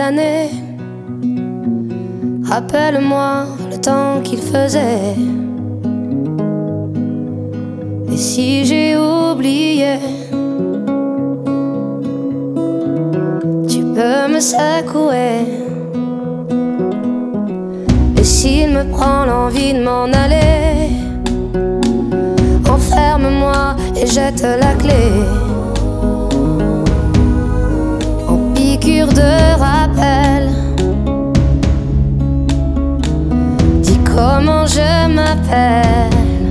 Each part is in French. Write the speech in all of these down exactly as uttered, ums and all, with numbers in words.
l'année. Rappelle-moi le temps qu'il faisait. Et si j'ai oublié, tu peux me secouer. Et s'il me prend l'envie de m'en aller, enferme-moi et jette la clé. En piqûre de rappel, dis comment je m'appelle.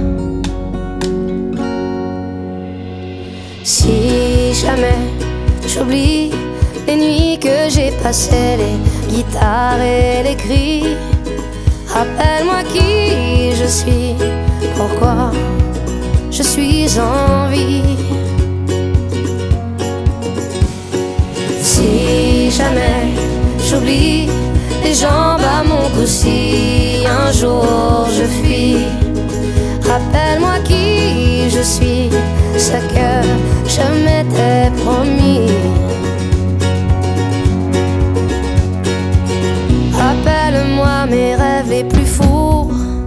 Si jamais j'oublie les nuits que j'ai passées, les guitares et les cris, rappelle-moi qui je suis, pourquoi je suis en vie. Si jamais j'oublie les jambes à mon cou, si un jour je fuis, rappelle-moi qui je suis, ce que je m'étais promis. Rappelle-moi mes rêves les plus fous,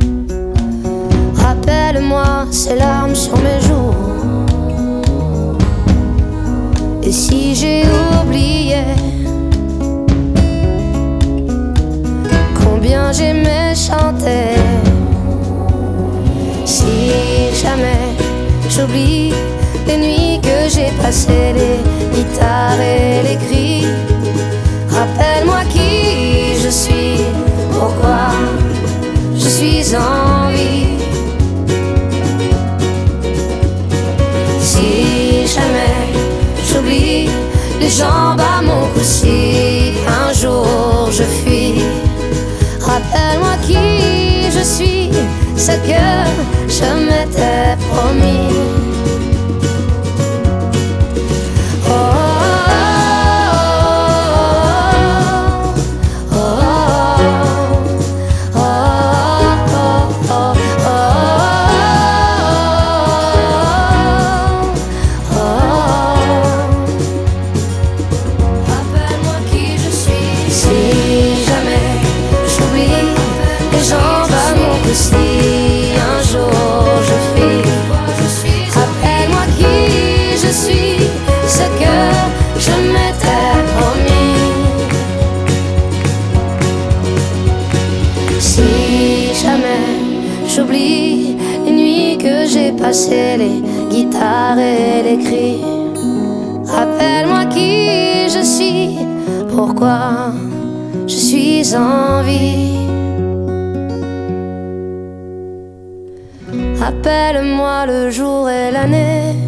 rappelle-moi ces larmes sur mes joues. Et si j'ai oublié combien j'aimais chanter, si jamais j'oublie les nuits que j'ai passées, les guitares et les cris, rappelle-moi qui je suis, pourquoi je suis en vie. Si jamais j'oublie les jambes à mon cou, si un jour je fuis, rappelle-moi qui je suis, ce que je m'étais promis. Si un jour je fuis, rappelle-moi qui je suis, ce que je m'étais promis. Si jamais j'oublie les nuits que j'ai passées, les guitares et les cris, rappelle-moi qui je suis, pourquoi je suis en vie. Rappelle-moi le jour et l'année,